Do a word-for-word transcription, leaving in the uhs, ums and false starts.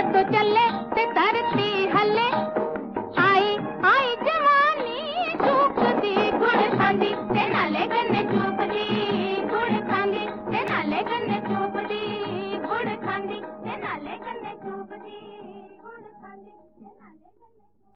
तो चले ते धरती हले, आई आई जवानी चूक दी गुड़ खांदी ते नाले गन्ने चूक दी गुड़ खांदी ते नाले गन्ने चूक दी गुड़ खांदी ते नाले गन्ने चूक दी गुड़ खांदी ते नाले